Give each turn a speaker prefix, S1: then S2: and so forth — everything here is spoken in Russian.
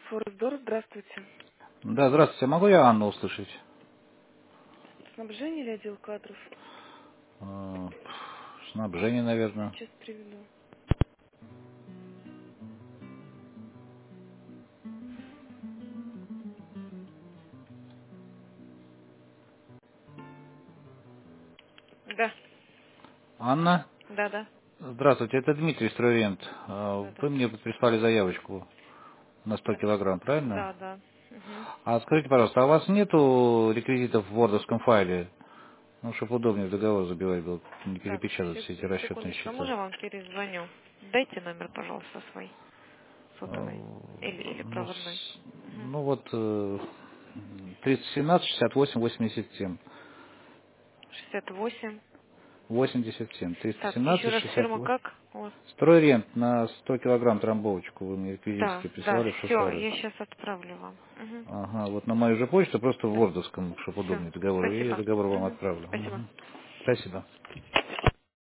S1: Форсдор, здравствуйте.
S2: Да, здравствуйте. Могу я Анну услышать?
S1: Снабжение или отдел кадров?
S2: Э, Снабжение, наверное.
S1: Сейчас приведу. Да,
S2: Анна?
S1: да.
S2: Здравствуйте, это Дмитрий Стройрент.
S1: Да.
S2: Вы мне прислали заявочку на 100 килограмм, правильно?
S1: Да. Мгм.
S2: А скажите, пожалуйста, а у вас нету реквизитов в вордовском файле? Ну, чтобы удобнее в договор забивать было, не
S1: Так,
S2: перепечатать все эти расчетные
S1: секундочку, а
S2: счета.
S1: можно вам перезвоню? Дайте номер, пожалуйста, свой
S2: Э,
S1: сотовый. Или
S2: Ну,
S1: проводной. Мгм.
S2: ну вот, 317 68 87.
S1: 68.
S2: 87.
S1: Так, еще
S2: 317
S1: раз фирма
S2: 68.
S1: как? Вот.
S2: Стройрент на 100 килограмм трамбовочку вы мне реквизитики
S1: Да,
S2: прислали в
S1: все,
S2: Шушары.
S1: я сейчас отправлю вам. Мгм.
S2: Ага, вот на мою же почту, просто в
S1: Да,
S2: вордовском, чтобы
S1: все.
S2: удобнее договор. И я
S1: Спасибо.
S2: договор вам
S1: Мгм.
S2: отправлю.
S1: Спасибо.
S2: Мгм. Спасибо.